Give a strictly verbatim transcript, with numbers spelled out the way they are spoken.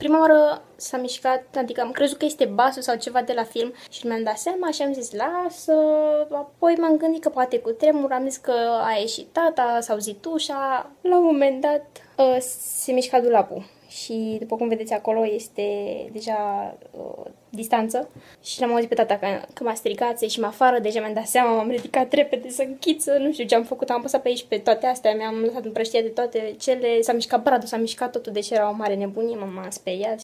Prima oară s-a mișcat, adică am crezut că este basul sau ceva de la film și mi-am dat seama și am zis lasă, apoi m-am gândit că poate cu tremur, am zis că a ieșit tata, s-a auzit ușa, la un moment dat uh, se mișca dulapul. Și după cum vedeți acolo este deja uh, distanță și l-am auzit pe tata că, că m-a strigat să ieșim afară, deja mi-am dat seama, m-am ridicat repede să închiță, nu știu ce am făcut, am apăsat pe aici pe toate astea, mi-am lăsat împrăștiat de toate cele, s-a mișcat bradul, s-a mișcat totul, deci era o mare nebunie, m-am speriat